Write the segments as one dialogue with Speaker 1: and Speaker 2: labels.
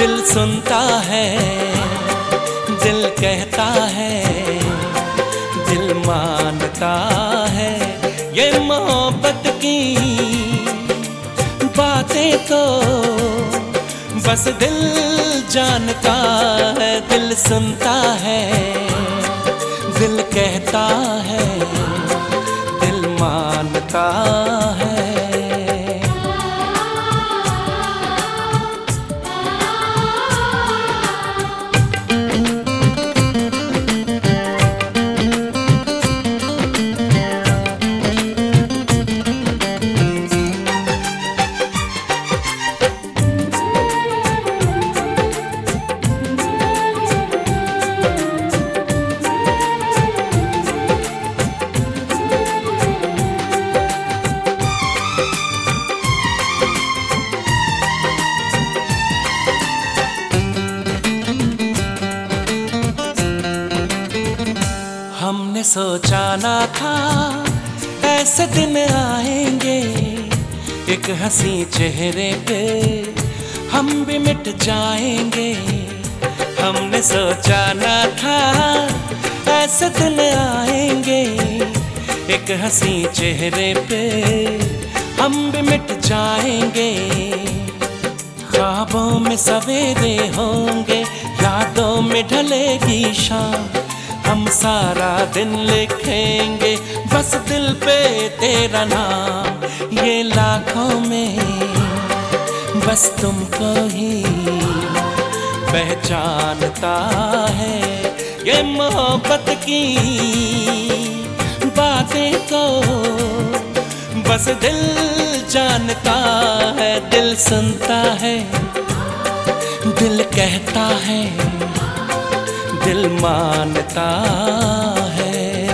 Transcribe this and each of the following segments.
Speaker 1: दिल सुनता है, दिल कहता है, दिल मानता है। ये मोहब्बत की बातें तो बस दिल जानता है। दिल सुनता है, दिल कहता है, दिल मानता है। हमने सोचा ना था ऐसे दिन आएंगे, एक हंसी चेहरे पे हम भी मिट जाएंगे। हमने सोचा ना था ऐसे दिन आएंगे, एक हंसी चेहरे पे हम भी मिट जाएंगे। ख्वाबों में सवेरे होंगे, यादों में ढलेगी शाम, हम सारा दिन लिखेंगे बस दिल पे तेरा नाम। ये लाखों में बस तुमको ही पहचानता है। ये मोहब्बत की बातें तो बस दिल जानता है। दिल सुनता है, दिल कहता है, दिल मानता है।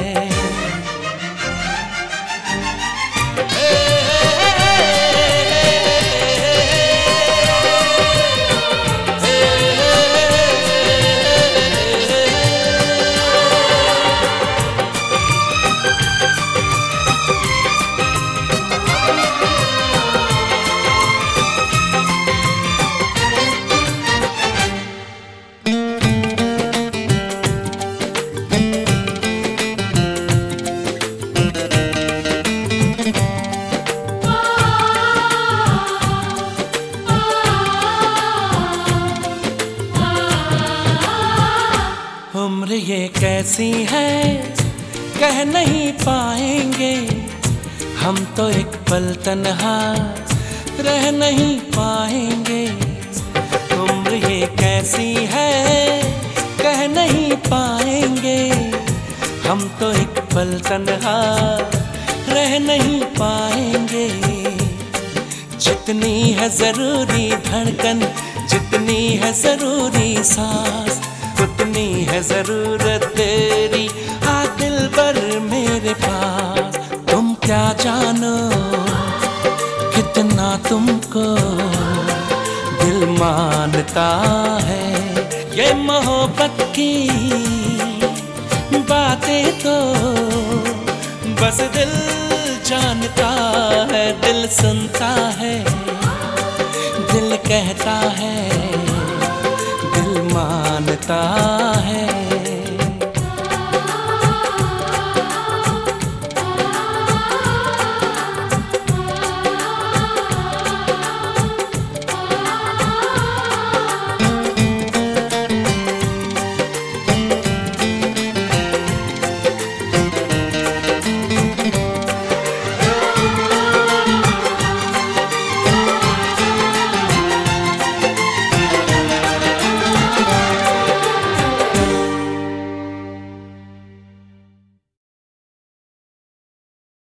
Speaker 1: उम्र ये कैसी है कह नहीं पाएंगे, हम तो एक पल तन्हा रह नहीं पाएंगे। उम्र ये कैसी है कह नहीं पाएंगे, हम तो एक पल तन्हा रह नहीं पाएंगे। जितनी है जरूरी धड़कन, जितनी है जरूरी सांस, उतनी है जरूरत तेरी आ दिल पर मेरे पास। तुम क्या जानो कितना तुमको दिल मानता है। ये मोहब्बत की बातें तो बस दिल जानता है। दिल सुनता है, दिल कहता है, दिल मानता है।